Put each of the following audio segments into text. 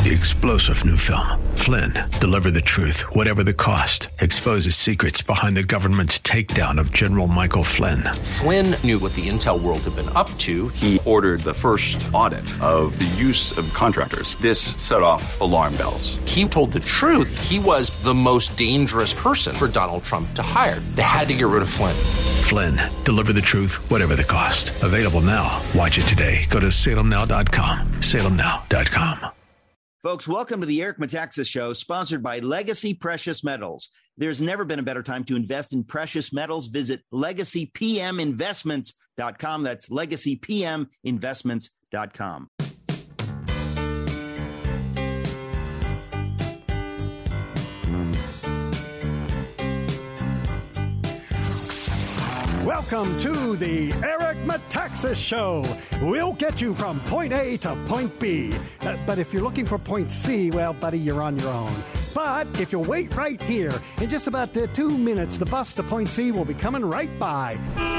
The explosive new film, Flynn, deliver the truth, whatever the cost, exposes secrets behind the government's takedown of General Michael Flynn. Flynn knew what the intel world had been up to. He ordered the first audit of the use of contractors. This set off alarm bells. He told the truth. He was the most dangerous person for Donald Trump to hire. They had to get rid of Flynn. Flynn, deliver the truth, whatever the cost. Available now. Watch it today. Go to salemnow.com. salemnow.com. Folks, welcome to the Eric Metaxas Show, sponsored by Legacy Precious Metals. There's never been a better time to invest in precious metals. Visit legacypminvestments.com. That's legacypminvestments.com. Welcome to the Eric Metaxas Show. We'll get you from point A to point B. But if you're looking for point C, well, buddy, you're on your own. But if you'll wait right here, in just about 2 minutes, the bus to point C will be coming right by.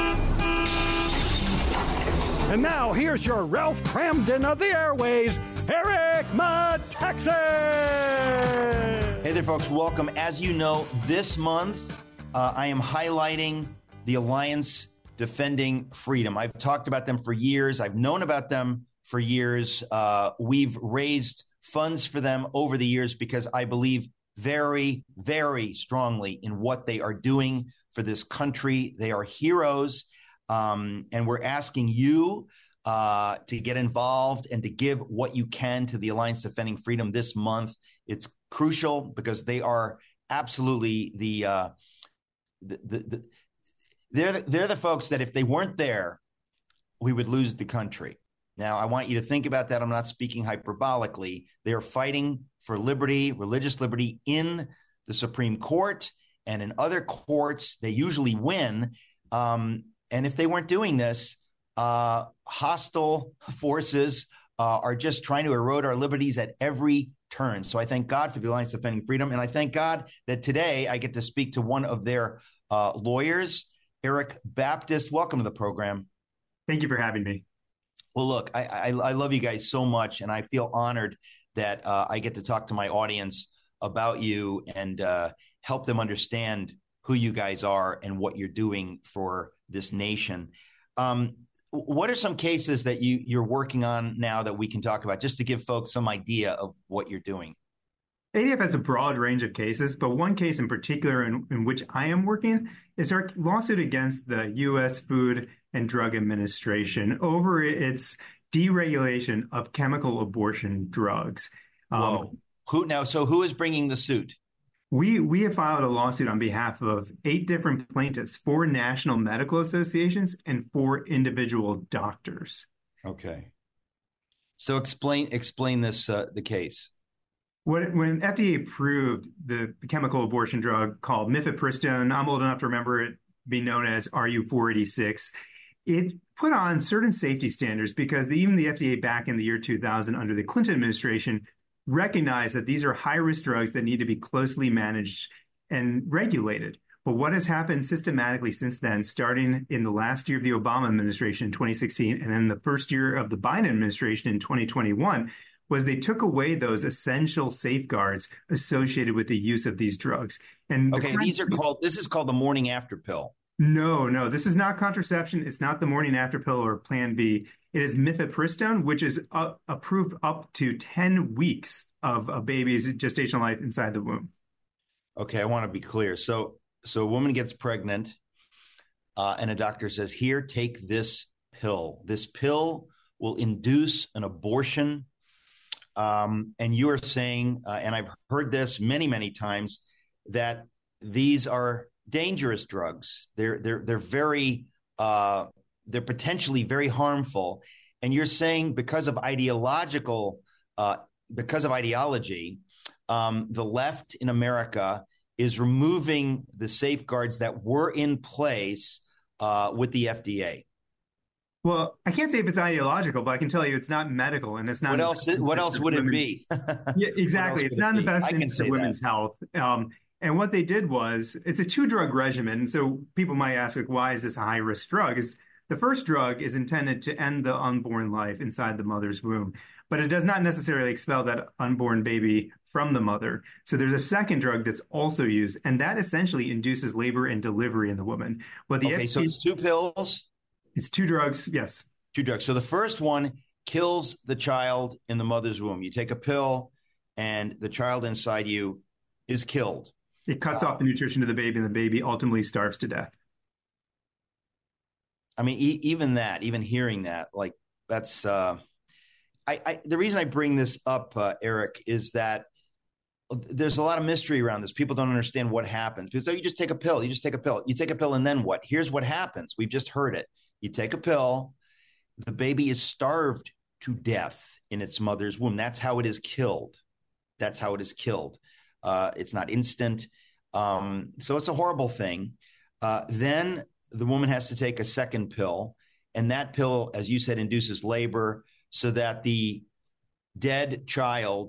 And now, here's your Ralph Cramden of the airways, Eric Metaxas! Hey there, folks. Welcome. As you know, this month, I am highlighting the Alliance Defending Freedom. I've talked about them for years. I've known about them for years. We've raised funds for them over the years because I believe very, very strongly in what they are doing for this country. They are heroes. And we're asking you to get involved and to give what you can to the Alliance Defending Freedom this month. It's crucial because they are absolutely they're the folks that if they weren't there, we would lose the country. Now, I want you to think about that. I'm not speaking hyperbolically. They are fighting for liberty, religious liberty in the Supreme Court and in other courts. They usually win. And if they weren't doing this, hostile forces are just trying to erode our liberties at every turn. So I thank God for the Alliance Defending Freedom. And I thank God that today I get to speak to one of their lawyers, Eric Baptist. Welcome to the program. Thank you for having me. Well, look, I love you guys so much, and I feel honored that I get to talk to my audience about you and help them understand who you guys are and what you're doing for this nation. What are some cases that you're working on now that we can talk about, just to give folks some idea of what you're doing? ADF has a broad range of cases, but one case in particular in which I am working is our lawsuit against the U.S. Food and Drug Administration over its deregulation of chemical abortion drugs. Whoa. Who is bringing the suit? We have filed a lawsuit on behalf of 8 different plaintiffs, 4 national medical associations and 4 individual doctors. Okay. So explain this, the case. When FDA approved the chemical abortion drug called mifepristone, I'm old enough to remember it being known as RU-486, it put on certain safety standards because even the FDA back in the year 2000 under the Clinton administration recognized that these are high-risk drugs that need to be closely managed and regulated. But what has happened systematically since then, starting in the last year of the Obama administration in 2016 and then the first year of the Biden administration in 2021, was they took away those essential safeguards associated with the use of these drugs. And this is called the morning after pill. No, this is not contraception. It's not the morning after pill or Plan B. It is mifepristone, which is approved up to 10 weeks of a baby's gestational life inside the womb. Okay, I want to be clear. So a woman gets pregnant and a doctor says, here, take this pill. This pill will induce an abortion. And you are saying, and I've heard this many, many times, that these are dangerous drugs. They're very they're potentially very harmful. And you're saying because of ideology, the left in America is removing the safeguards that were in place with the FDA. Well, I can't say if it's ideological, but I can tell you it's not medical, and it's not. What else would it be? Yeah, exactly. It's not in the best interest of women's health. And what they did was, it's a 2-drug regimen. And so people might ask, like, why is this a high-risk drug? The first drug is intended to end the unborn life inside the mother's womb. but it does not necessarily expel that unborn baby from the mother. So there's a second drug that's also used, and that essentially induces labor and delivery in the woman. But the so it's 2 pills? It's 2 drugs, yes. 2 drugs. So the first one kills the child in the mother's womb. You take a pill, and the child inside you is killed. It cuts off the nutrition to the baby, and the baby ultimately starves to death. I mean, even hearing that, like, that's the reason I bring this up, Eric, is that there's a lot of mystery around this. People don't understand what happens. Because you just take a pill, you take a pill, and then what? Here's what happens. We've just heard it. You take a pill, the baby is starved to death in its mother's womb. That's how it is killed. It's not instant. So it's a horrible thing. Then the woman has to take a second pill. And that pill, as you said, induces labor so that the dead child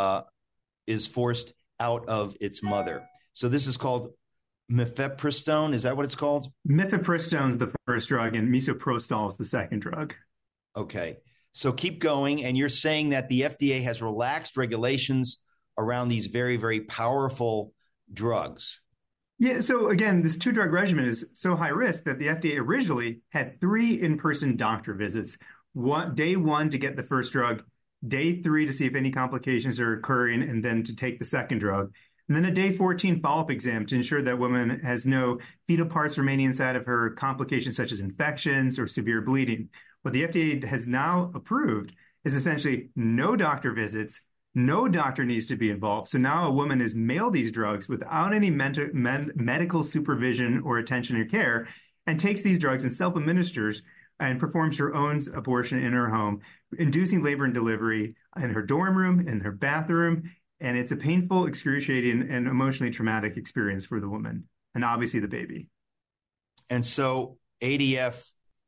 is forced out of its mother. So this is called mifepristone. Is that what it's called? Mifepristone is the first drug, and misoprostol is the second drug. Okay. So keep going. And you're saying that the FDA has relaxed regulations around these very, very powerful drugs. Yeah. So again, this 2-drug regimen is so high risk that the FDA originally had 3 in-person doctor visits. Day 1 to get the first drug, day 3 to see if any complications are occurring, and then to take the second drug. And then a day 14 follow-up exam to ensure that woman has no fetal parts remaining inside of her, complications such as infections or severe bleeding. What the FDA has now approved is essentially no doctor visits. No doctor needs to be involved. So now a woman is mailed these drugs without any medical supervision or attention or care, and takes these drugs and self-administers and performs her own abortion in her home, inducing labor and delivery in her dorm room, in her bathroom. And it's a painful, excruciating, and emotionally traumatic experience for the woman and obviously the baby. And so ADF,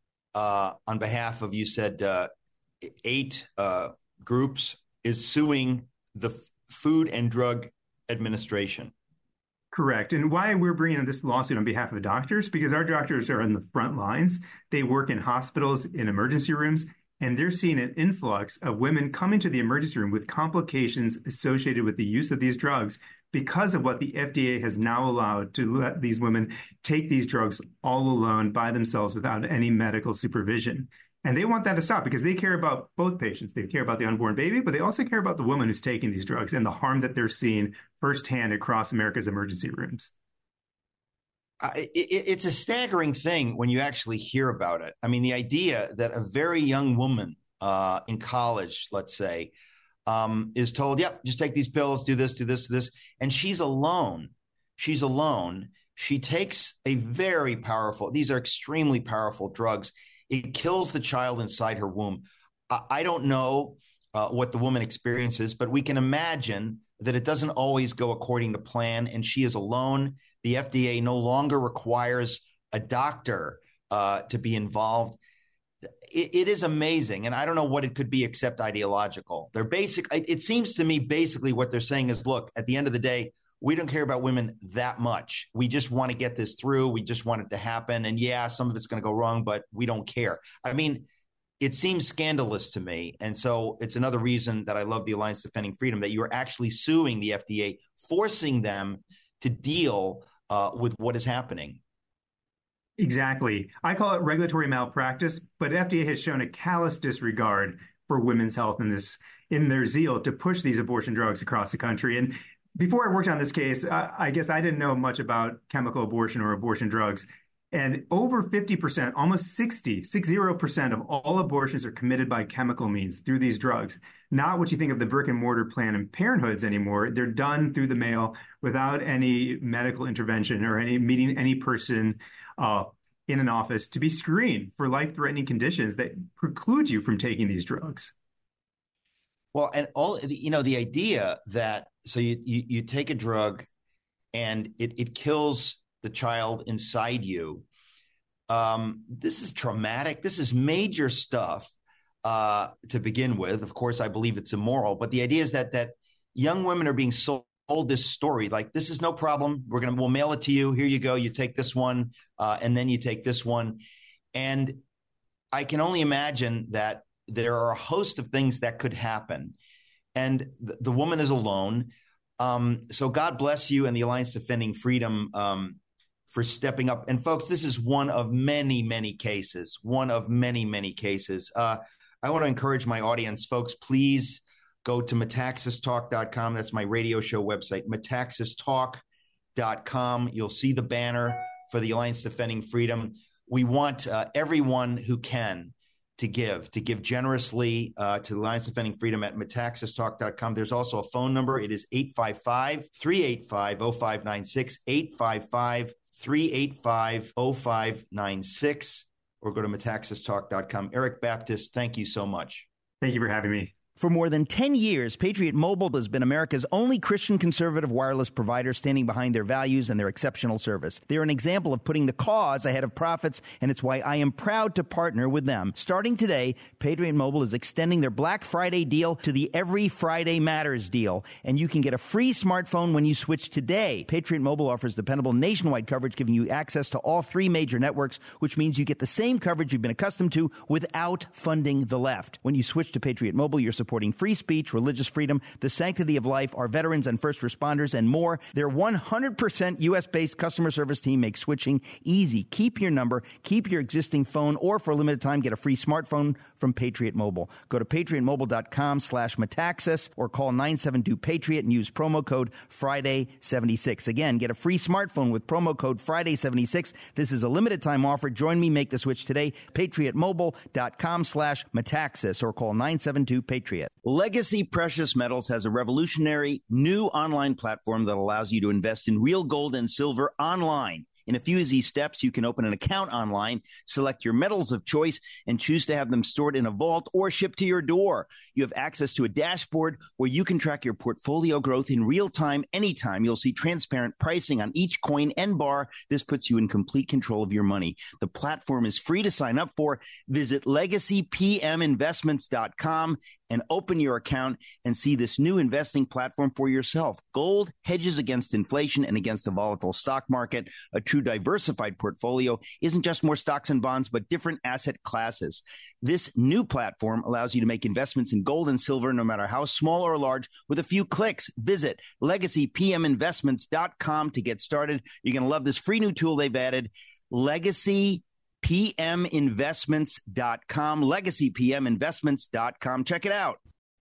on behalf of, you said, 8 groups, is suing the Food and Drug Administration. Correct. And why we're bringing this lawsuit on behalf of doctors, because our doctors are on the front lines. They work in hospitals, in emergency rooms, and they're seeing an influx of women coming to the emergency room with complications associated with the use of these drugs because of what the FDA has now allowed to let these women take these drugs all alone by themselves without any medical supervision. And they want that to stop because they care about both patients. They care about the unborn baby, but they also care about the woman who's taking these drugs and the harm that they're seeing firsthand across America's emergency rooms. It's a staggering thing when you actually hear about it. I mean, the idea that a very young woman in college, let's say, is told, yep, just take these pills, do this, do this, do this. And she's alone. She's alone. She takes a very powerful, these are extremely powerful drugs. It kills the child inside her womb. I don't know what the woman experiences, but we can imagine that it doesn't always go according to plan, and she is alone. The FDA no longer requires a doctor to be involved. It is amazing, and I don't know what it could be except ideological. It seems to me basically what they're saying is, look, at the end of the day, we don't care about women that much. We just want to get this through. We just want it to happen. And yeah, some of it's going to go wrong, but we don't care. I mean, it seems scandalous to me. And so it's another reason that I love the Alliance Defending Freedom, that you are actually suing the FDA, forcing them to deal with what is happening. Exactly. I call it regulatory malpractice, but FDA has shown a callous disregard for women's health in their zeal to push these abortion drugs across the country. And before I worked on this case, I guess I didn't know much about chemical abortion or abortion drugs. And over 50%, almost 60% of all abortions are committed by chemical means through these drugs. Not what you think of the brick and mortar Planned Parenthoods anymore. They're done through the mail without any medical intervention or any meeting any person in an office to be screened for life-threatening conditions that preclude you from taking these drugs. Well, and the idea that so you take a drug and it kills the child inside you. This is traumatic. This is major stuff to begin with. Of course, I believe it's immoral, but the idea is that young women are being sold this story like, this is no problem. We'll mail it to you. Here you go. You take this one, and then you take this one. And I can only imagine that there are a host of things that could happen. And the woman is alone. So God bless you and the Alliance Defending Freedom for stepping up. And folks, this is one of many, many cases, I want to encourage my audience, folks, please go to metaxastalk.com. That's my radio show website, metaxastalk.com. You'll see the banner for the Alliance Defending Freedom. We want everyone who can to give generously to the Alliance Defending Freedom at metaxastalk.com. There's also a phone number. It is 855-385-0596, 855-385-0596, or go to metaxastalk.com. Eric Baptist, thank you so much. Thank you for having me. For more than 10 years, Patriot Mobile has been America's only Christian conservative wireless provider standing behind their values and their exceptional service. They're an example of putting the cause ahead of profits, and it's why I am proud to partner with them. Starting today, Patriot Mobile is extending their Black Friday deal to the Every Friday Matters deal, and you can get a free smartphone when you switch today. Patriot Mobile offers dependable nationwide coverage, giving you access to all three major networks, which means you get the same coverage you've been accustomed to without funding the left. When you switch to Patriot Mobile, you're supporting free speech, religious freedom, the sanctity of life, our veterans and first responders, and more. Their 100% U.S.-based customer service team makes switching easy. Keep your number, keep your existing phone, or for a limited time, get a free smartphone from Patriot Mobile. Go to patriotmobile.com/Metaxas or call 972-PATRIOT and use promo code Friday76. Again, get a free smartphone with promo code Friday76. This is a limited time offer. Join me, make the switch today. patriotmobile.com/Metaxas or call 972-PATRIOT. Legacy Precious Metals has a revolutionary new online platform that allows you to invest in real gold and silver online. In a few easy steps, you can open an account online, select your metals of choice, and choose to have them stored in a vault or shipped to your door. You have access to a dashboard where you can track your portfolio growth in real time, anytime. You'll see transparent pricing on each coin and bar. This puts you in complete control of your money. The platform is free to sign up for. Visit LegacyPMInvestments.com and open your account and see this new investing platform for yourself. Gold hedges against inflation and against a volatile stock market. A true diversified portfolio isn't just more stocks and bonds, but different asset classes. This new platform allows you to make investments in gold and silver, no matter how small or large, with a few clicks. Visit LegacyPMInvestments.com to get started. You're going to love this free new tool they've added, LegacyPMInvestments.com, LegacyPMInvestments.com. Check it out.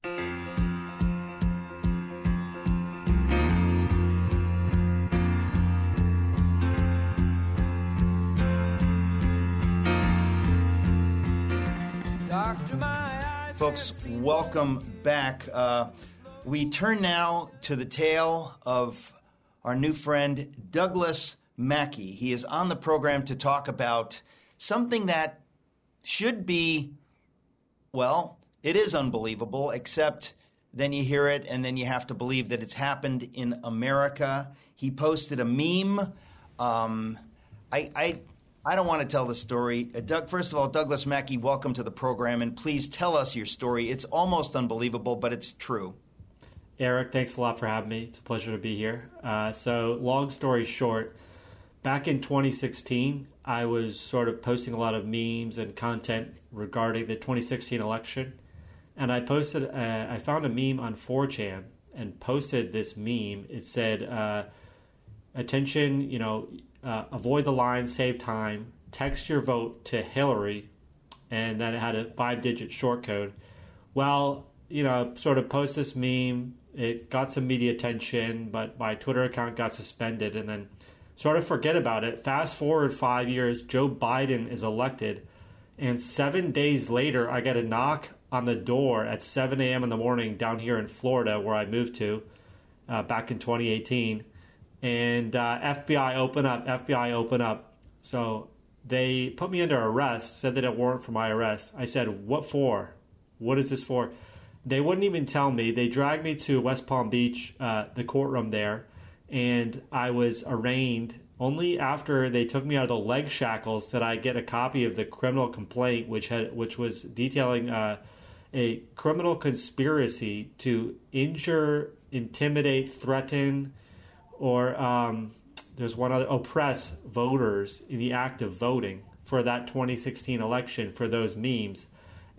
Folks, welcome back. We turn now to the tale of our new friend, Douglas Mackey. He is on the program to talk about something that should be, well, it is unbelievable, except then you hear it and then you have to believe that it's happened in America. He posted a meme. I don't want to tell the story. Doug, first of all, Douglas Mackey, welcome to the program, and please tell us your story. It's almost unbelievable, but it's true. Eric, thanks a lot for having me. It's a pleasure to be here. So long story short, back in 2016, I was sort of posting a lot of memes and content regarding the 2016 election. And I found a meme on 4chan and posted this meme. It said, attention, avoid the line, save time, text your vote to Hillary, and then it had a 5-digit short code. Well, sort of post this meme, it got some media attention, but my Twitter account got suspended, and then sort of forget about it. Fast forward 5 years, Joe Biden is elected, and 7 days later, I get a knock on the door at 7 a.m. in the morning down here in Florida, where I moved to back in 2018. And FBI open up. So they put me under arrest, said that it warrant for my arrest. I said, what for? What is this for? They wouldn't even tell me. They dragged me to West Palm Beach, the courtroom there, and I was arraigned. Only after they took me out of the leg shackles did I get a copy of the criminal complaint, which was detailing a criminal conspiracy to injure, intimidate, threaten, or there's one other, oppress voters in the act of voting for that 2016 election for those memes.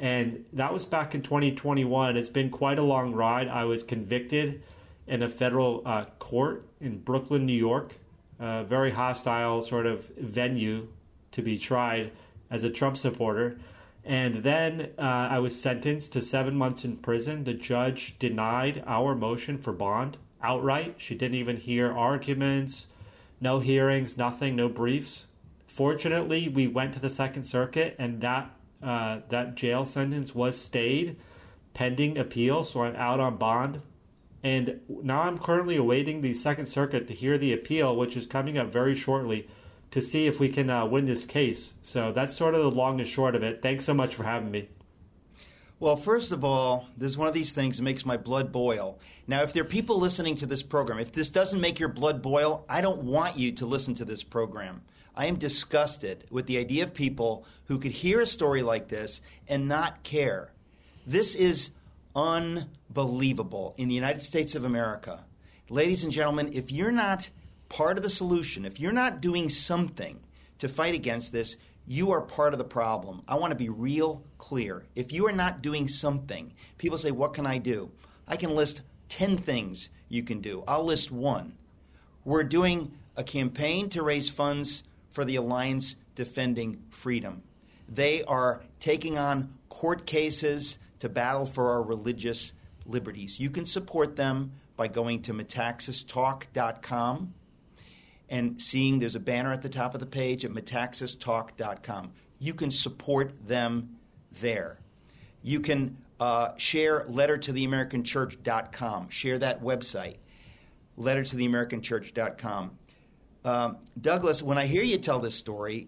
And that was back in 2021. It's been quite a long ride. I was convicted in a federal court in Brooklyn, New York, a very hostile sort of venue to be tried as a Trump supporter. And then I was sentenced to 7 months in prison. The judge denied our motion for bond outright. She didn't even hear arguments, no hearings, nothing, no briefs. Fortunately, we went to the Second Circuit, and that jail sentence was stayed pending appeal, so I'm out on bond. And now I'm currently awaiting the Second Circuit to hear the appeal, which is coming up very shortly, to see if we can win this case. So that's sort of the long and short of it. Thanks so much for having me. Well, first of all, this is one of these things that makes my blood boil. Now, if there are people listening to this program, if this doesn't make your blood boil, I don't want you to listen to this program. I am disgusted with the idea of people who could hear a story like this and not care. This is unbelievable in the United States of America. Ladies and gentlemen, if you're not part of the solution, if you're not doing something to fight against this, you are part of the problem. I want to be real clear. If you are not doing something, people say, what can I do? I can list 10 things you can do. I'll list one. We're doing a campaign to raise funds for the Alliance Defending Freedom. They are taking on court cases to battle for our religious liberties. You can support them by going to metaxastalk.com and seeing there's a banner at the top of the page at metaxastalk.com. You can support them there. You can share lettertotheamericanchurch.com. Share that website, lettertotheamericanchurch.com. Douglas, when I hear you tell this story,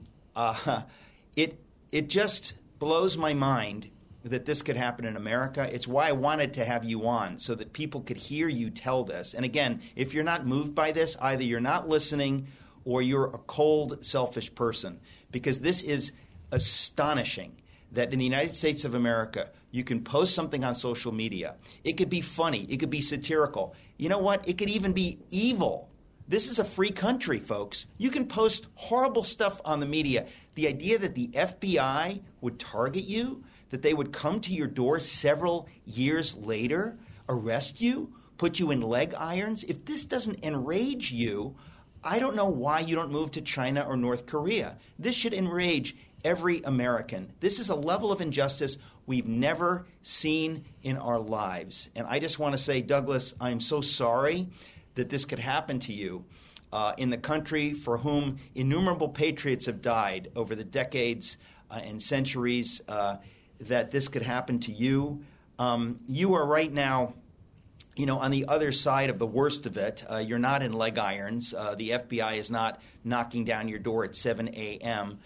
it just blows my mind that this could happen in America. It's why I wanted to have you on, so that people could hear you tell this. And again, if you're not moved by this, either you're not listening or you're a cold, selfish person, because this is astonishing that in the United States of America, you can post something on social media. It could be funny. It could be satirical. You know what? It could even be evil. This is a free country, folks. You can post horrible stuff on the media. The idea that the FBI would target you, that they would come to your door several years later, arrest you, put you in leg irons, if this doesn't enrage you, I don't know why you don't move to China or North Korea. This should enrage every American. This is a level of injustice we've never seen in our lives. And I just want to say, Douglas, I'm so sorry that this could happen to you in the country for whom innumerable patriots have died over the decades and centuries, that this could happen to you. You are right now, on the other side of the worst of it. You're not in leg irons. The FBI is not knocking down your door at 7 a.m.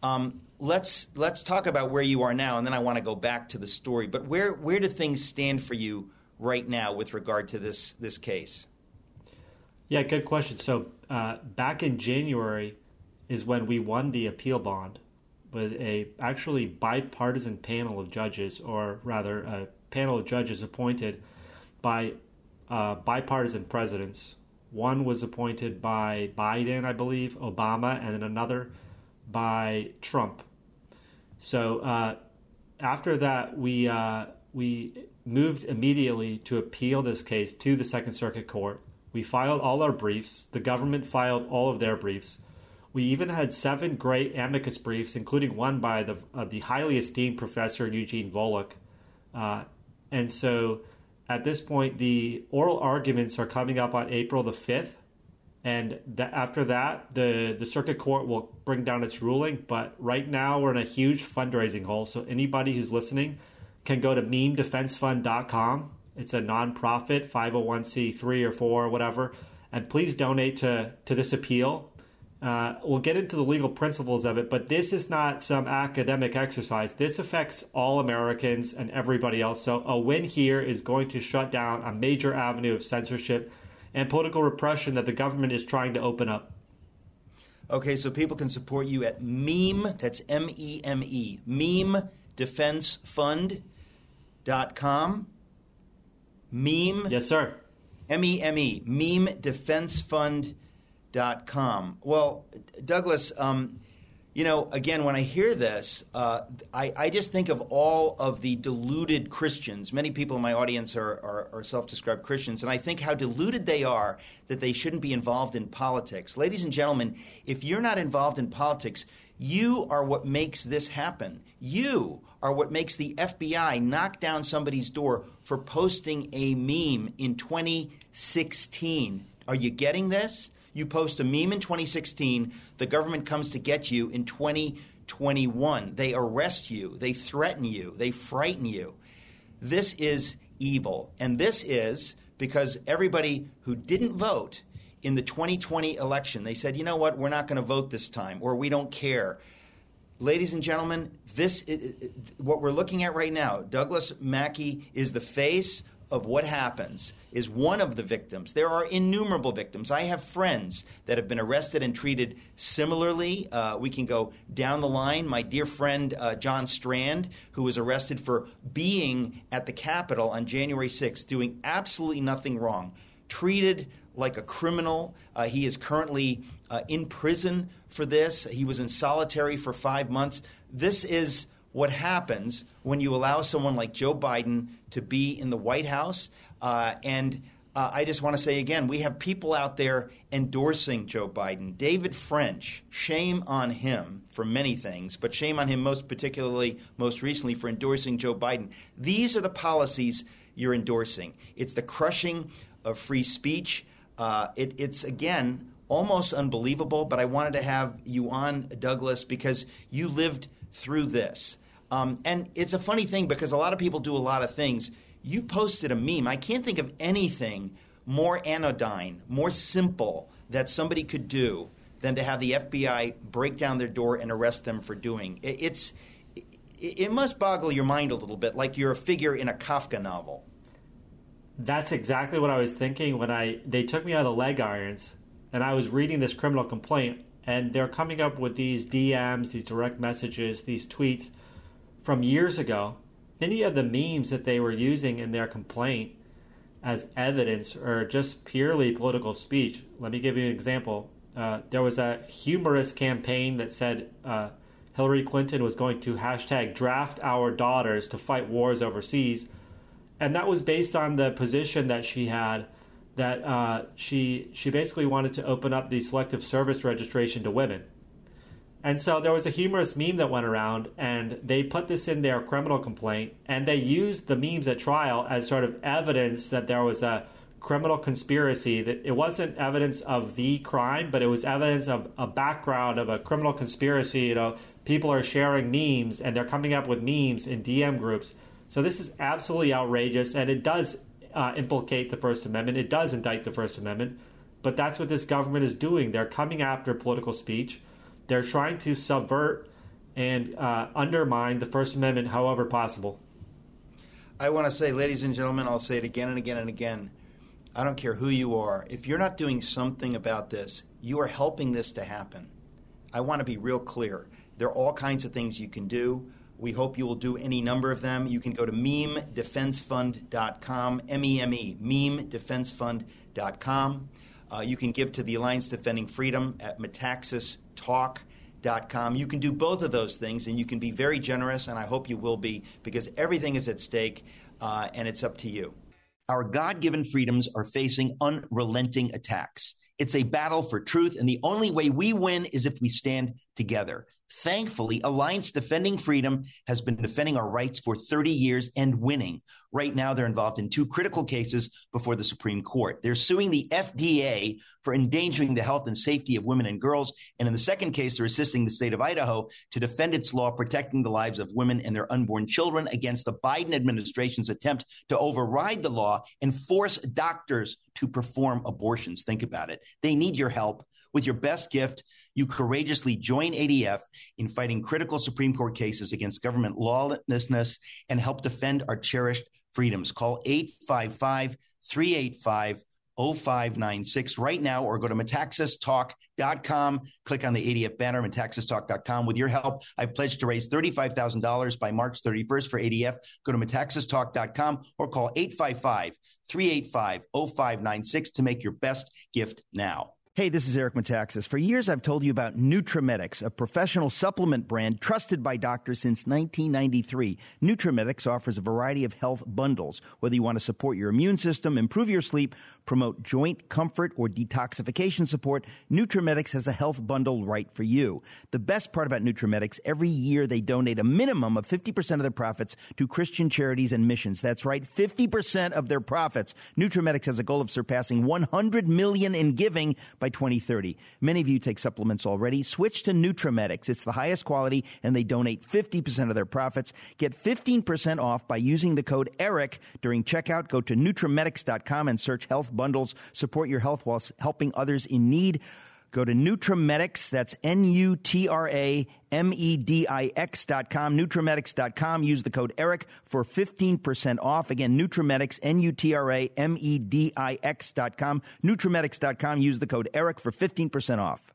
Let's talk about where you are now, and then I want to go back to the story. But where do things stand for you right now with regard to this case? Yeah, good question. So back in January is when we won the appeal bond with a actually bipartisan panel of judges, or rather a panel of judges appointed by bipartisan presidents. One was appointed by Biden, I believe, Obama, and then another by Trump. So after that, we moved immediately to appeal this case to the Second Circuit Court. We filed all our briefs. The government filed all of their briefs. We even had 7 great amicus briefs, including one by the highly esteemed Professor Eugene Volokh. And so at this point, the oral arguments are coming up on April the 5th. And after that, the circuit court will bring down its ruling. But right now, we're in a huge fundraising hole. So anybody who's listening can go to memedefensefund.com. It's a nonprofit, 501c3 or 4 or whatever. And please donate to this appeal. We'll get into the legal principles of it, but this is not some academic exercise. This affects all Americans and everybody else. So a win here is going to shut down a major avenue of censorship and political repression that the government is trying to open up. Okay, so people can support you at MEME, that's M-E-M-E, memedefensefund.com. Meme. Yes, sir. MEME, memedefensefund.com. Well, Douglas, Again, when I hear this, I just think of all of the deluded Christians. Many people in my audience are self-described Christians, and I think how deluded they are that they shouldn't be involved in politics. Ladies and gentlemen, if you're not involved in politics, you are what makes this happen. You are what makes the FBI knock down somebody's door for posting a meme in 2016. Are you getting this? You post a meme in 2016, the government comes to get you in 2021. They arrest you, they threaten you, they frighten you. This is evil. And this is because everybody who didn't vote in the 2020 election, they said, you know what, we're not going to vote this time, or we don't care. Ladies and gentlemen, what we're looking at right now, Douglas Mackey is the face of what happens, is one of the victims. There are innumerable victims. I have friends that have been arrested and treated similarly. We can go down the line. My dear friend John Strand, who was arrested for being at the Capitol on January 6th, doing absolutely nothing wrong, treated like a criminal. He is currently in prison for this. He was in solitary for 5 months. This is what happens when you allow someone like Joe Biden to be in the White House. I just want to say again, we have people out there endorsing Joe Biden. David French, shame on him for many things, but shame on him most recently for endorsing Joe Biden. These are the policies you're endorsing. It's the crushing of free speech. It's, again, almost unbelievable, but I wanted to have you on, Douglas, because you lived through this. And it's a funny thing because a lot of people do a lot of things. You posted a meme. I can't think of anything more anodyne, more simple that somebody could do than to have the FBI break down their door and arrest them for doing. It must boggle your mind a little bit, like you're a figure in a Kafka novel. That's exactly what I was thinking when they took me out of the leg irons and I was reading this criminal complaint, and they're coming up with these DMs, these direct messages, these tweets from years ago. Many of the memes that they were using in their complaint as evidence are just purely political speech. Let me give you an example. There was a humorous campaign that said Hillary Clinton was going to hashtag draft our daughters to fight wars overseas. And that was based on the position that she had, that she basically wanted to open up the selective service registration to women. And so there was a humorous meme that went around, and they put this in their criminal complaint, and they used the memes at trial as sort of evidence that there was a criminal conspiracy, that it wasn't evidence of the crime, but it was evidence of a background of a criminal conspiracy. People are sharing memes, and they're coming up with memes in DM groups. So this is absolutely outrageous, and it does implicate the First Amendment. It does indict the First Amendment, but that's what this government is doing. They're coming after political speech. They're trying to subvert and undermine the First Amendment however possible. I want to say, ladies and gentlemen, I'll say it again and again and again. I don't care who you are. If you're not doing something about this, you are helping this to happen. I want to be real clear. There are all kinds of things you can do. We hope you will do any number of them. You can go to memedefensefund.com, M-E-M-E, memedefensefund.com. You can give to the Alliance Defending Freedom at metaxastalk.com. You can do both of those things, and you can be very generous, and I hope you will be, because everything is at stake, and it's up to you. Our God-given freedoms are facing unrelenting attacks. It's a battle for truth, and the only way we win is if we stand together. Thankfully, Alliance Defending Freedom has been defending our rights for 30 years and winning. Right now, they're involved in 2 critical cases before the Supreme Court. They're suing the FDA for endangering the health and safety of women and girls. And in the second case, they're assisting the state of Idaho to defend its law protecting the lives of women and their unborn children against the Biden administration's attempt to override the law and force doctors to perform abortions. Think about it. They need your help. With your best gift, you courageously join ADF in fighting critical Supreme Court cases against government lawlessness and help defend our cherished freedoms. Call 855-385-0596 right now, or go to metaxastalk.com. Click on the ADF banner, metaxastalk.com. With your help, I've pledged to raise $35,000 by March 31st for ADF. Go to metaxastalk.com or call 855-385-0596 to make your best gift now. Hey, this is Eric Metaxas. For years, I've told you about Nutramedix, a professional supplement brand trusted by doctors since 1993. Nutramedix offers a variety of health bundles. Whether you want to support your immune system, improve your sleep, promote joint comfort, or detoxification support, Nutramedix has a health bundle right for you. The best part about Nutramedix, every year they donate a minimum of 50% of their profits to Christian charities and missions. That's right, 50% of their profits. Nutramedix has a goal of surpassing $100 million in giving by 2030. Many of you take supplements already. Switch to Nutramedix. It's the highest quality, and they donate 50% of their profits. Get 15% off by using the code ERIC during checkout. Go to Nutramedix.com and search health bundles. Support your health while helping others in need. Go to Nutramedix, that's Nutramedix.com, Nutramedix.com. Use the code ERIC for 15% off. Again, Nutramedix, Nutramedix.com, Nutramedix.com. Use the code ERIC for 15% off.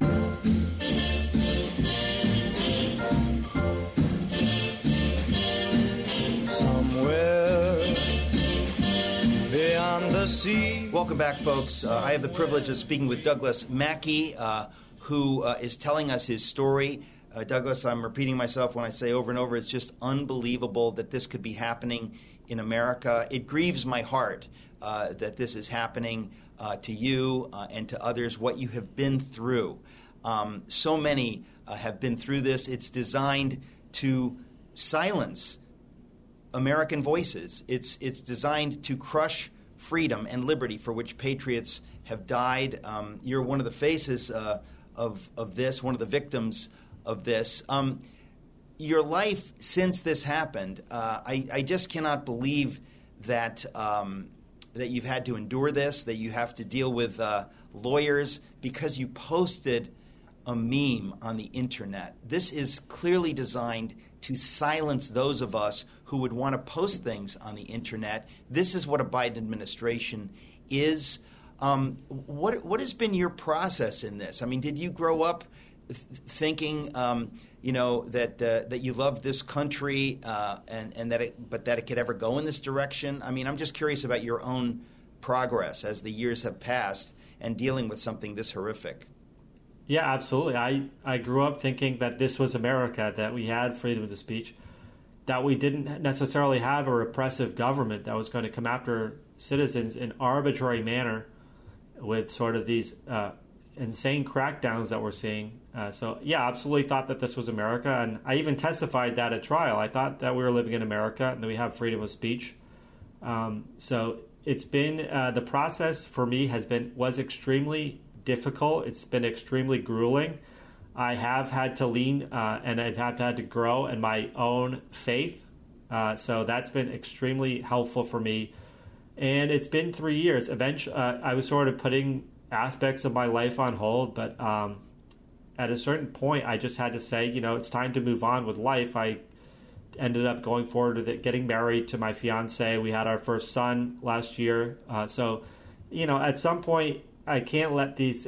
Welcome back, folks. I have the privilege of speaking with Douglas Mackey, who is telling us his story. Douglas, I'm repeating myself when I say over and over, it's just unbelievable that this could be happening in America. It grieves my heart that this is happening to you and to others, what you have been through. So many have been through this. It's designed to silence American voices. It's designed to crush freedom and liberty for which patriots have died. You're one of the faces of this, one of the victims of this. Your life since this happened, I just cannot believe that that you've had to endure this, that you have to deal with lawyers because you posted a meme on the internet. This is clearly designed to silence those of us who would want to post things on the internet. This is what a Biden administration is. What has been your process in this? I mean, did you grow up thinking, that you love this country and that it could ever go in this direction? I mean, I'm just curious about your own progress as the years have passed and dealing with something this horrific. Yeah, absolutely. I grew up thinking that this was America, that we had freedom of speech, that we didn't necessarily have a repressive government that was going to come after citizens in arbitrary manner with sort of these insane crackdowns that we're seeing. So, yeah, absolutely thought that this was America. And I even testified that at trial. I thought that we were living in America and that we have freedom of speech. So it's been the process for me was extremely difficult. It's been extremely grueling. I have had to lean and I've had to grow in my own faith. So that's been extremely helpful for me. And it's been 3 years. Eventually, I was sort of putting aspects of my life on hold, but at a certain point, I just had to say, it's time to move on with life. I ended up going forward with it, getting married to my fiance. We had our first son last year. So, at some point, you can't let this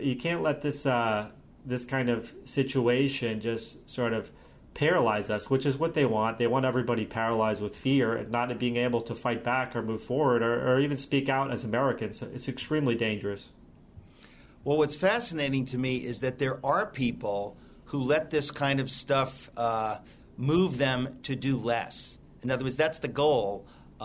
this kind of situation just sort of paralyze us, which is what they want. They want everybody paralyzed with fear and not being able to fight back or move forward or even speak out as Americans. It's extremely dangerous. Well, what's fascinating to me is that there are people who let this kind of stuff move them to do less. In other words, that's the goal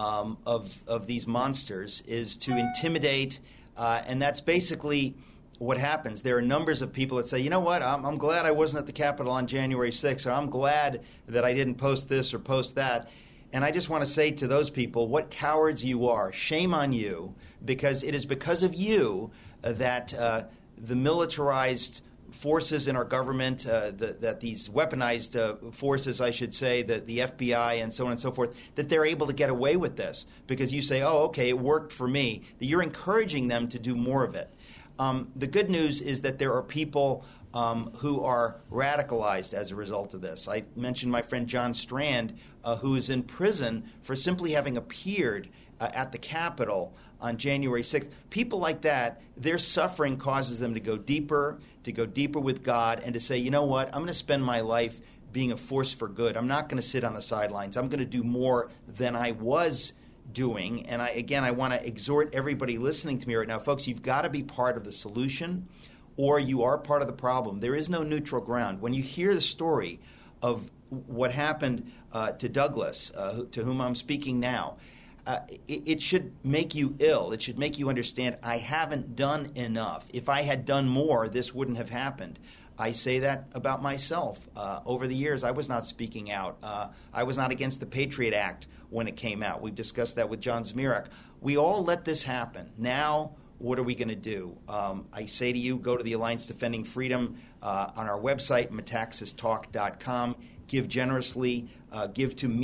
of these monsters, is to intimidate. And that's basically what happens. There are numbers of people that say, you know what, I'm glad I wasn't at the Capitol on January 6th, or I'm glad that I didn't post this or post that. And I just want to say to those people, what cowards you are. Shame on you, because it is because of you that the militarized forces in our government, that these weaponized forces, I should say, the FBI and so on and so forth, that they're able to get away with this because you say, oh, okay, it worked for me. That you're encouraging them to do more of it. The good news is that there are people who are radicalized as a result of this. I mentioned my friend John Strand, who is in prison for simply having appeared at the Capitol on January 6th. People like that, their suffering causes them to go deeper with God, and to say, you know what, I'm going to spend my life being a force for good. I'm not going to sit on the sidelines. I'm going to do more than I was doing. And I want to exhort everybody listening to me right now, folks, you've got to be part of the solution. or you are part of the problem. There is no neutral ground. When you hear the story of what happened to Douglas, to whom I'm speaking now, it should make you ill. It should make you understand, I haven't done enough. If I had done more, this wouldn't have happened. I say that about myself. Over the years, I was not speaking out. I was not against the Patriot Act when it came out. We've discussed that with John Zmirak. We all let this happen. Now, what are we going to do? I say to you, go to the Alliance Defending Freedom on our website, metaxastalk.com. Give generously. Give to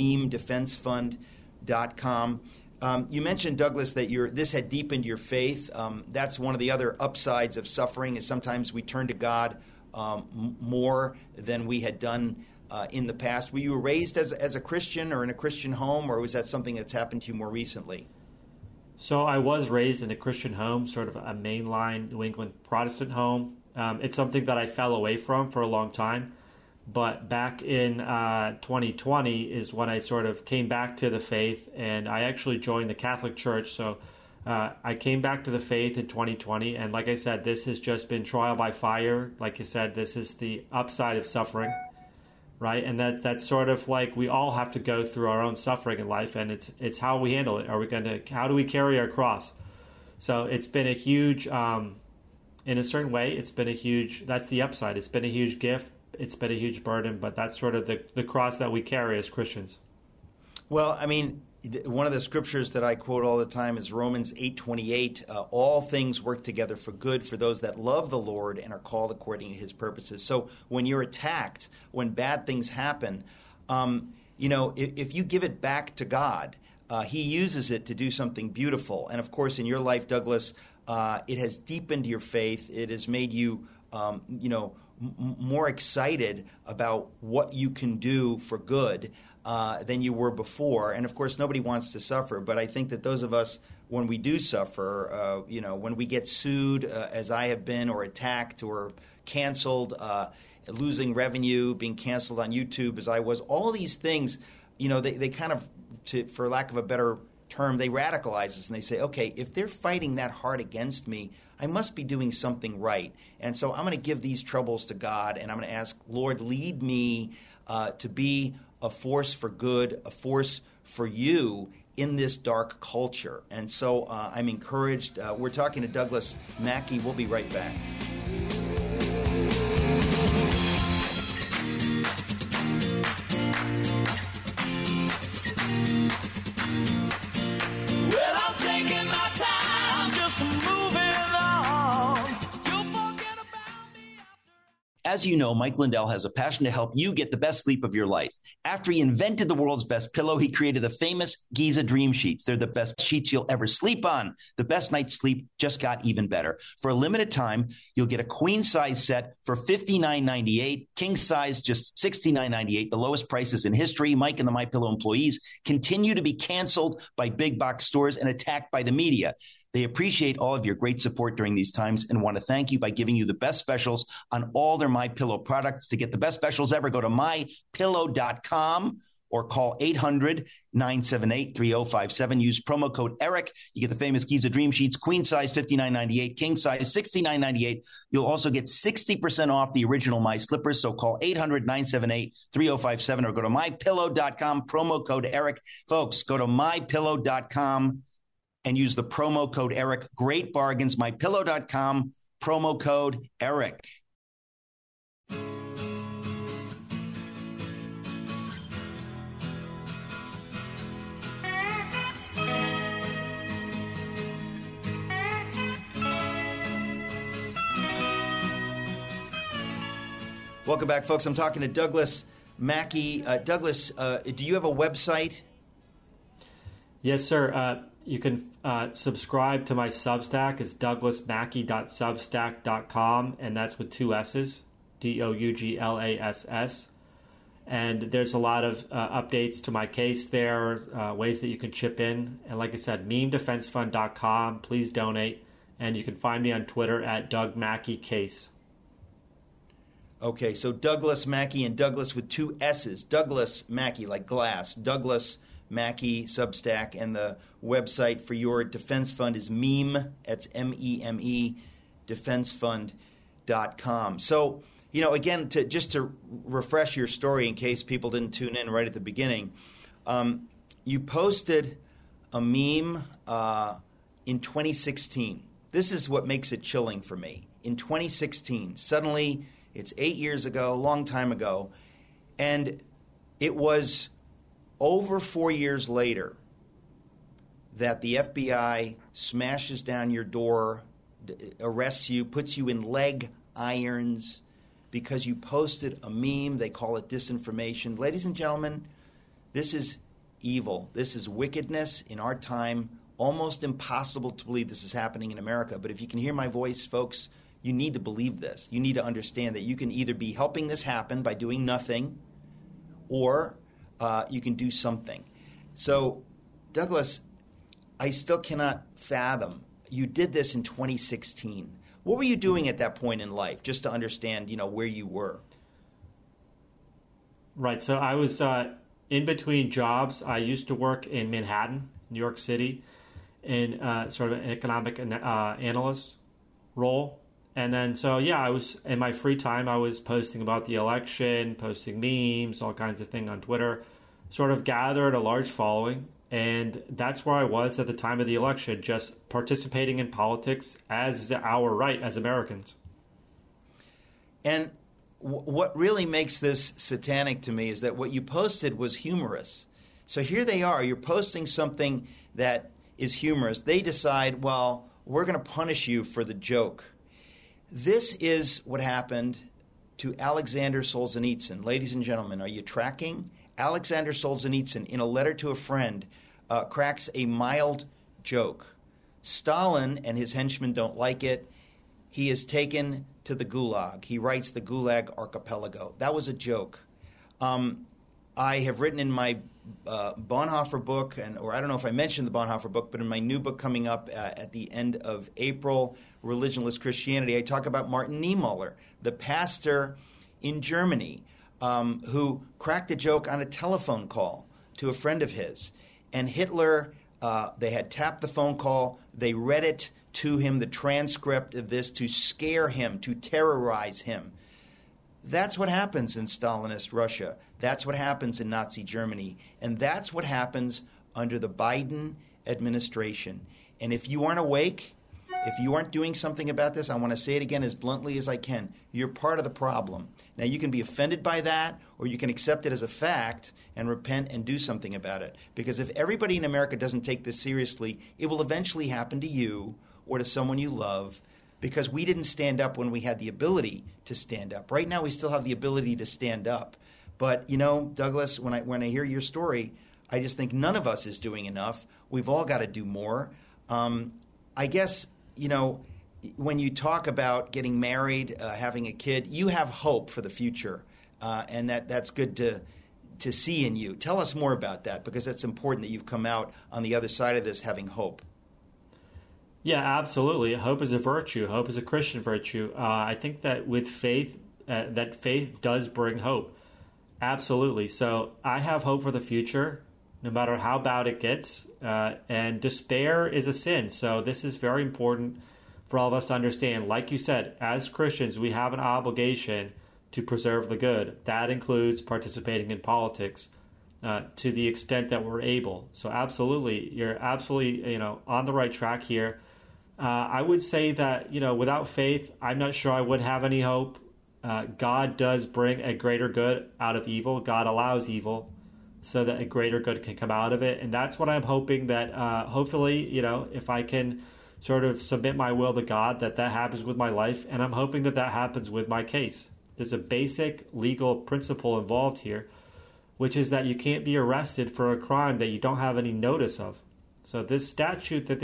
memedefensefund.com. You mentioned, Douglas, that this had deepened your faith. That's one of the other upsides of suffering, is sometimes we turn to God more than we had done in the past. Were you raised as a Christian or in a Christian home, or was that something that's happened to you more recently? So I was raised in a Christian home, sort of a mainline New England Protestant home. It's something that I fell away from for a long time. But back in 2020 is when I sort of came back to the faith, and I actually joined the Catholic Church. So I came back to the faith in 2020, and like I said, this has just been trial by fire. Like I said, this is the upside of suffering, right? And that's sort of like we all have to go through our own suffering in life, and it's how we handle it. How do we carry our cross? So it's been a huge, in a certain way, that's the upside. It's been a huge gift. It's been a huge burden, but that's sort of the cross that we carry as Christians. Well, I mean, one of the scriptures that I quote all the time is Romans 8:28. All things work together for good for those that love the Lord and are called according to his purposes. So when you're attacked, when bad things happen, if you give it back to God, he uses it to do something beautiful. And of course, in your life, Douglas, it has deepened your faith. It has made you, more excited about what you can do for good than you were before. And of course, nobody wants to suffer. But I think that those of us, when we do suffer, when we get sued, as I have been, or attacked, or canceled, losing revenue, being canceled on YouTube, as I was, all these things, they kind of, for lack of a better term, they radicalize us, and they say, okay, if they're fighting that hard against me, I must be doing something right. And so I'm going to give these troubles to God, and I'm going to ask, Lord, lead me to be a force for good, a force for you in this dark culture. And so I'm encouraged. We're talking to Douglas Mackey. We'll be right back. As you know, Mike Lindell has a passion to help you get the best sleep of your life. After he invented the world's best pillow, he created the famous Giza Dream Sheets. They're the best sheets you'll ever sleep on. The best night's sleep just got even better. For a limited time, you'll get a queen size set for $59.98, king size just $69.98, the lowest prices in history. Mike and the MyPillow employees continue to be canceled by big box stores and attacked by the media. They appreciate all of your great support during these times and want to thank you by giving you the best specials on all their MyPillow products. To get the best specials ever, go to mypillow.com or call 800-978-3057. Use promo code ERIC. You get the famous Giza Dream Sheets, queen size $59.98, king size $69.98. You'll also get 60% off the original My Slippers. So call 800-978-3057 or go to mypillow.com, promo code ERIC. Folks, go to mypillow.com and use the promo code ERIC. Great bargains. MyPillow.com, promo code ERIC. Welcome back, folks. I'm talking to Douglas Mackey. Douglas, do you have a website? Yes, sir. You can subscribe to my Substack. It's douglasmackey.substack.com, and that's with 2 S's, Douglass. And there's a lot of updates to my case there, ways that you can chip in. And like I said, memedefensefund.com. Please donate. And you can find me on Twitter at Doug Mackey Case. Okay, so Douglas Mackey, and Douglas with 2 S's. Douglas Mackey, like glass. Douglas Mackey, Substack, and the website for your defense fund is MEME, that's MEME, defensefund.com. .com. So, again, just to refresh your story in case people didn't tune in right at the beginning, you posted a meme in 2016. This is what makes it chilling for me. In 2016, suddenly it's 8 years ago, a long time ago, and it was over 4 years later that the FBI smashes down your door, arrests you, puts you in leg irons because you posted a meme. They call it disinformation. Ladies and gentlemen, this is evil. This is wickedness in our time. Almost impossible to believe this is happening in America. But if you can hear my voice, folks, you need to believe this. You need to understand that you can either be helping this happen by doing nothing, or you can do something. So, Douglas, I still cannot fathom. You did this in 2016. What were you doing at that point in life, just to understand, where you were? Right. So I was in between jobs. I used to work in Manhattan, New York City, in sort of an economic analyst role. And then, I was, in my free time, I was posting about the election, posting memes, all kinds of things on Twitter, sort of gathered a large following. And that's where I was at the time of the election, just participating in politics as our right as Americans. And what really makes this satanic to me is that what you posted was humorous. So here they are, you're posting something that is humorous. They decide, well, we're going to punish you for the joke. This is what happened to Alexander Solzhenitsyn. Ladies and gentlemen, are you tracking? Alexander Solzhenitsyn, in a letter to a friend, cracks a mild joke. Stalin and his henchmen don't like it. He is taken to the Gulag. He writes the Gulag Archipelago. That was a joke. I have written in my Bonhoeffer book, or I don't know if I mentioned the Bonhoeffer book, but in my new book coming up at the end of April, Religionless Christianity, I talk about Martin Niemöller, the pastor in Germany, who cracked a joke on a telephone call to a friend of his. And Hitler, they had tapped the phone call. They read it to him, the transcript of this, to scare him, to terrorize him. That's what happens in Stalinist Russia. That's what happens in Nazi Germany. And that's what happens under the Biden administration. And if you aren't awake, if you aren't doing something about this, I want to say it again as bluntly as I can. You're part of the problem. Now, you can be offended by that, or you can accept it as a fact and repent and do something about it. Because if everybody in America doesn't take this seriously, it will eventually happen to you or to someone you love, because we didn't stand up when we had the ability to stand up. Right now, we still have the ability to stand up. But, Douglas, when I hear your story, I just think none of us is doing enough. We've all got to do more. I guess, when you talk about getting married, having a kid, you have hope for the future, and that's good to see in you. Tell us more about that, because it's important that you've come out on the other side of this having hope. Yeah, absolutely. Hope is a virtue. Hope is a Christian virtue. I think that with faith, that faith does bring hope. Absolutely. So I have hope for the future, no matter how bad it gets. And despair is a sin. So this is very important for all of us to understand. Like you said, as Christians, we have an obligation to preserve the good. That includes participating in politics to the extent that we're able. So absolutely, you're absolutely on the right track here. I would say that, without faith, I'm not sure I would have any hope. God does bring a greater good out of evil. God allows evil so that a greater good can come out of it. And that's what I'm hoping that hopefully, if I can sort of submit my will to God, that happens with my life. And I'm hoping that happens with my case. There's a basic legal principle involved here, which is that you can't be arrested for a crime that you don't have any notice of. So this statute that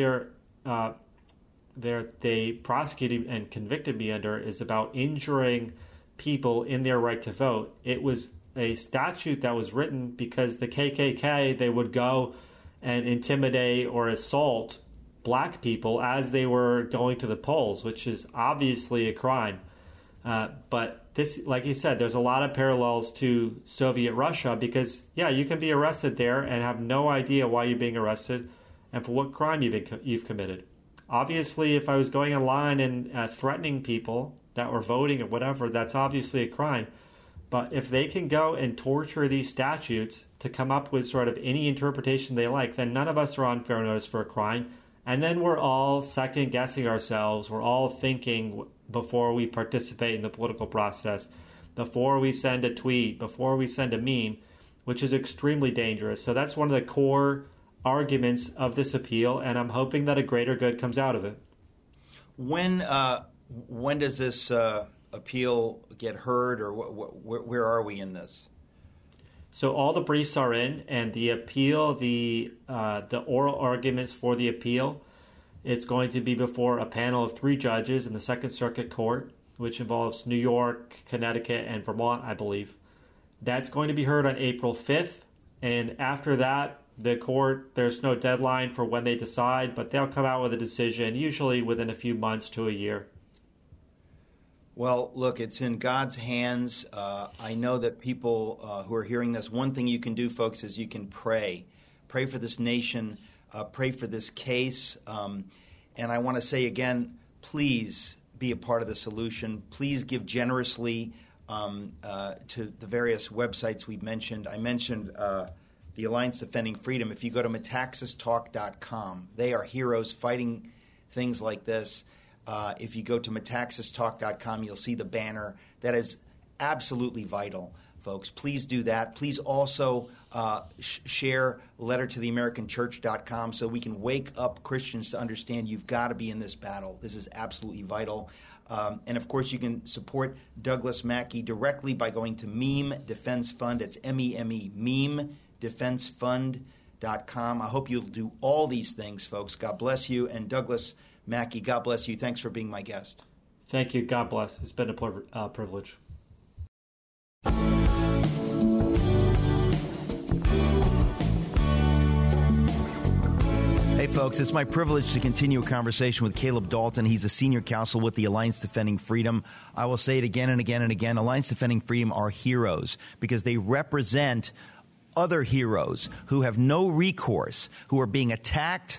they prosecuted and convicted me under is about injuring people in their right to vote. It was a statute that was written because the KKK, they would go and intimidate or assault black people as they were going to the polls, which is obviously a crime. But this, like you said, there's a lot of parallels to Soviet Russia because, you can be arrested there and have no idea why you're being arrested and for what crime you've committed. Obviously, if I was going online and threatening people that were voting or whatever, that's obviously a crime. But if they can go and torture these statutes to come up with sort of any interpretation they like, then none of us are on fair notice for a crime. And then we're all second guessing ourselves. We're all thinking before we participate in the political process, before we send a tweet, before we send a meme, which is extremely dangerous. So that's one of the core arguments of this appeal, and I'm hoping that a greater good comes out of it. When does this appeal get heard, or where are we in this? So all the briefs are in, and the appeal, the oral arguments for the appeal, is going to be before a panel of 3 judges in the Second Circuit Court, which involves New York, Connecticut, and Vermont, I believe. That's going to be heard on April 5th, and after that, the court, there's no deadline for when they decide, but they'll come out with a decision, usually within a few months to a year. Well, look, it's in God's hands. I know that people who are hearing this, one thing you can do, folks, is you can pray. Pray for this nation. Pray for this case. And I want to say again, please be a part of the solution. Please give generously to the various websites we've mentioned. I mentioned the Alliance Defending Freedom. If you go to metaxastalk.com, they are heroes fighting things like this. If you go to metaxastalk.com, you'll see the banner. That is absolutely vital, folks. Please do that. Please also share lettertotheamericanchurch.com so we can wake up Christians to understand you've got to be in this battle. This is absolutely vital. And, of course, you can support Douglas Mackey directly by going to Meme Defense Fund. It's MEME, memedefensefund.com. I hope you'll do all these things, folks. God bless you. And Douglas Mackey, God bless you. Thanks for being my guest. Thank you. God bless. It's been a privilege. Hey, folks, it's my privilege to continue a conversation with Caleb Dalton. He's a senior counsel with the Alliance Defending Freedom. I will say it again and again and again. Alliance Defending Freedom are heroes because they represent other heroes who have no recourse, who are being attacked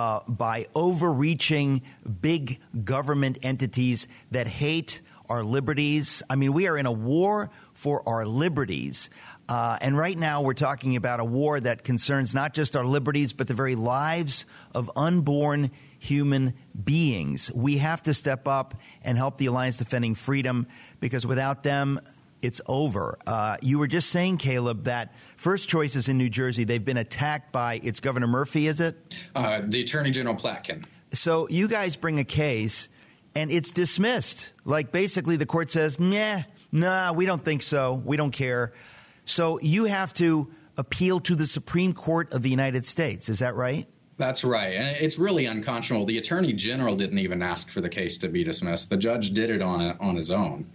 by overreaching big government entities that hate our liberties. I mean, we are in a war for our liberties. And right now we're talking about a war that concerns not just our liberties, but the very lives of unborn human beings. We have to step up and help the Alliance Defending Freedom because without them, it's over. You were just saying, Caleb, that First Choice is in New Jersey. They've been attacked by, it's Governor Murphy, is it? The Attorney General Platkin. So you guys bring a case, and it's dismissed. Like, basically, the court says, nah, we don't think so. We don't care. So you have to appeal to the Supreme Court of the United States. Is that right? That's right. And it's really unconscionable. The Attorney General didn't even ask for the case to be dismissed. The judge did it on his own.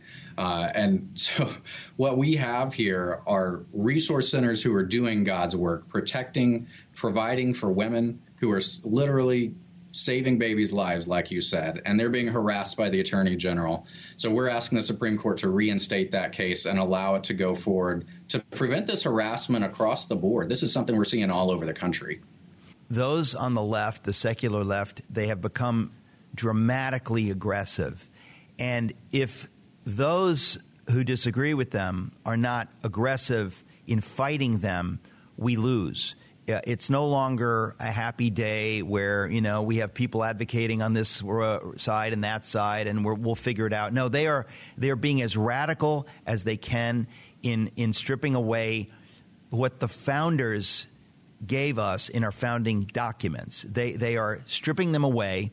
And so what we have here are resource centers who are doing God's work, protecting, providing for women who are literally saving babies' lives, like you said, and they're being harassed by the Attorney General. So we're asking the Supreme Court to reinstate that case and allow it to go forward to prevent this harassment across the board. This is something we're seeing all over the country. Those on the left, the secular left, they have become dramatically aggressive. And if those who disagree with them are not aggressive in fighting them, we lose. It's no longer a happy day where, you know, we have people advocating on this side and that side, and we'll figure it out. No, they are being as radical as they can in stripping away what the founders gave us in our founding documents. They are stripping them away.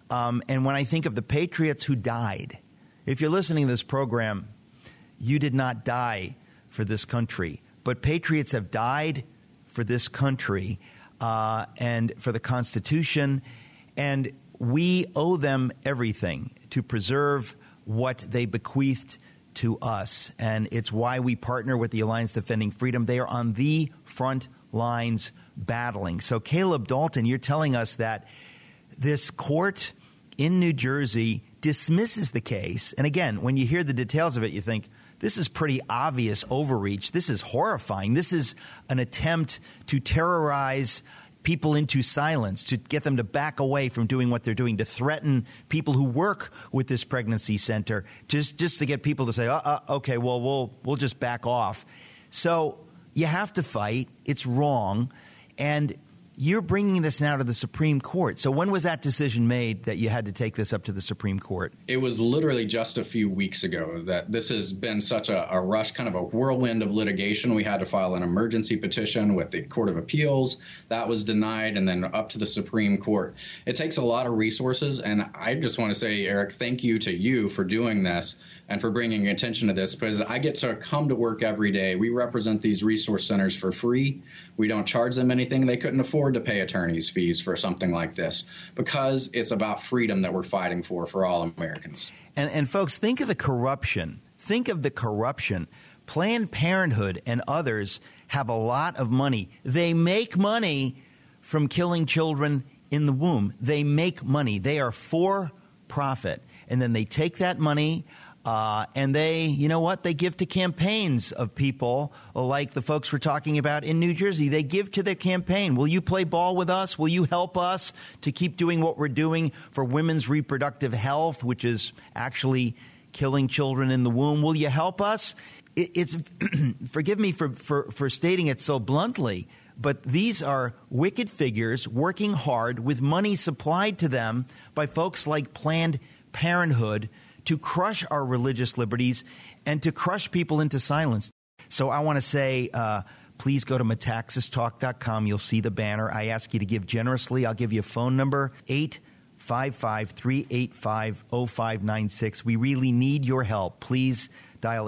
And when I think of the patriots who died, if you're listening to this program, you did not die for this country, but patriots have died for this country and for the Constitution, and we owe them everything to preserve what they bequeathed to us, and it's why we partner with the Alliance Defending Freedom. They are on the front lines battling. So, Caleb Dalton, you're telling us that this court in New Jersey dismisses the case, and again, when you hear the details of it, you think, this is pretty obvious overreach. This is horrifying. This is an attempt to terrorize people into silence, to get them to back away from doing what they're doing, to threaten people who work with this pregnancy center, just to get people to say, okay, well, we'll just back off. So you have to fight. It's wrong. And you're bringing this now to the Supreme Court. So when was that decision made that you had to take this up to the Supreme Court? It was literally just a few weeks ago that this has been such a rush, kind of a whirlwind of litigation. We had to file an emergency petition with the Court of Appeals. That was denied, and then up to the Supreme Court. It takes a lot of resources, and I just want to say, Eric, thank you to you for doing this and for bringing attention to this, because I get to come to work every day. We represent these resource centers for free. We don't charge them anything. They couldn't afford to pay attorneys' fees for something like this, because it's about freedom that we're fighting for all Americans. And folks, think of the corruption. Think of the corruption. Planned Parenthood and others have a lot of money. They make money from killing children in the womb. They make money. They are for profit. And then they take that money and they, you know what, they give to campaigns of people like the folks we're talking about in New Jersey. They give to their campaign. Will you play ball with us? Will you help us to keep doing what we're doing for women's reproductive health, which is actually killing children in the womb? Will you help us? It's forgive me for stating it so bluntly, but these are wicked figures working hard with money supplied to them by folks like Planned Parenthood to crush our religious liberties and to crush people into silence. So I want to say, please go to metaxastalk.com. You'll see the banner. I ask you to give generously. I'll give you a phone number, 855-385-0596. We really need your help. Please dial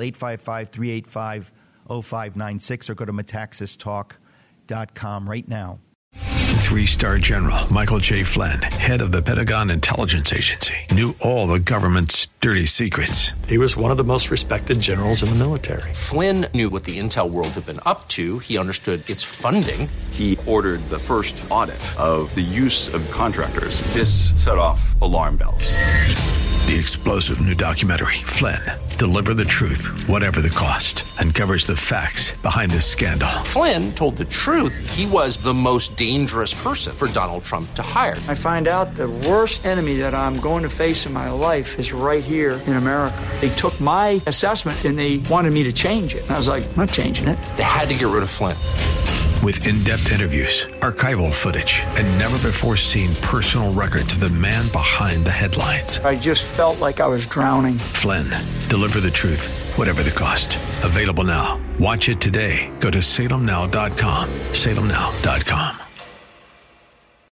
855-385-0596 or go to metaxastalk.com right now. 3-star General Michael J. Flynn, head of the Pentagon Intelligence Agency, knew all the government's dirty secrets. He was one of the most respected generals in the military. Flynn knew what the intel world had been up to. He understood its funding. He ordered the first audit of the use of contractors. This set off alarm bells. The explosive new documentary, Flynn, Deliver the Truth, Whatever the Cost, uncovers the facts behind this scandal. Flynn told the truth. He was the most dangerous person for Donald Trump to hire. I find out the worst enemy that I'm going to face in my life is right here in America. They took my assessment and they wanted me to change it. And I was like, I'm not changing it. They had to get rid of Flynn. With in-depth interviews, archival footage, and never-before-seen personal records of the man behind the headlines. I just felt like I was drowning. Flynn, Deliver the Truth, Whatever the Cost. Available now. Watch it today. Go to salemnow.com. salemnow.com.